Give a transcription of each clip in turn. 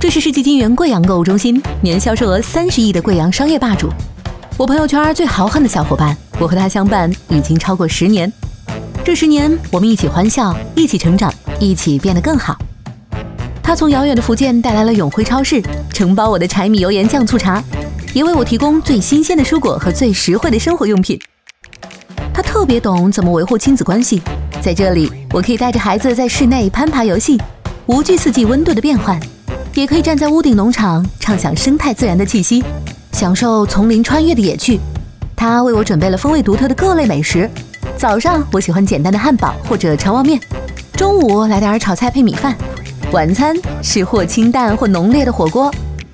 这是世纪金源贵阳购物中心，年销售额30亿的贵阳商业霸主。我朋友圈最豪横的小伙伴，我和他相伴已经超过10年。这10年，我们一起欢笑，一起成长，一起变得更好。他从遥远的福建带来了永辉超市，承包我的柴米油盐酱醋茶，也为我提供最新鲜的蔬果和最实惠的生活用品。他特别懂怎么维护亲子关系，在这里，我可以带着孩子在室内攀爬游戏，无惧四季温度的变换。也可以站在屋顶农场，畅享生态自然的气息，享受丛林穿越的野趣。他为我准备了风味独特的各类美食。早上我喜欢简单的汉堡或者长旺面，中午来点炒菜配米饭，晚餐是或清淡或浓烈的火锅。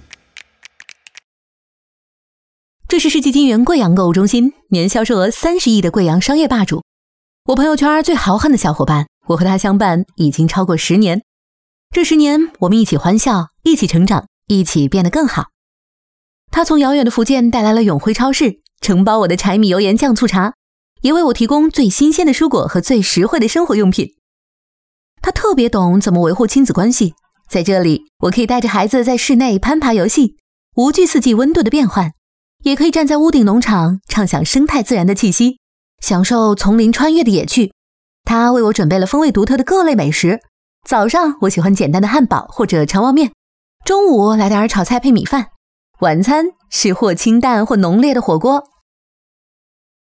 这是世纪金源贵阳购物中心，年销售额30亿的贵阳商业霸主。我朋友圈最豪横的小伙伴，我和他相伴已经超过10年。这10年，我们一起欢笑，一起成长，一起变得更好。他从遥远的福建带来了永辉超市，承包我的柴米油盐酱醋茶，也为我提供最新鲜的蔬果和最实惠的生活用品。他特别懂怎么维护亲子关系，在这里，我可以带着孩子在室内攀爬游戏，无惧四季温度的变换，也可以站在屋顶农场，畅享生态自然的气息，享受丛林穿越的野趣。他为我准备了风味独特的各类美食。早上我喜欢简单的汉堡或者长旺面，中午来点炒菜配米饭，晚餐是或清淡或浓烈的火锅。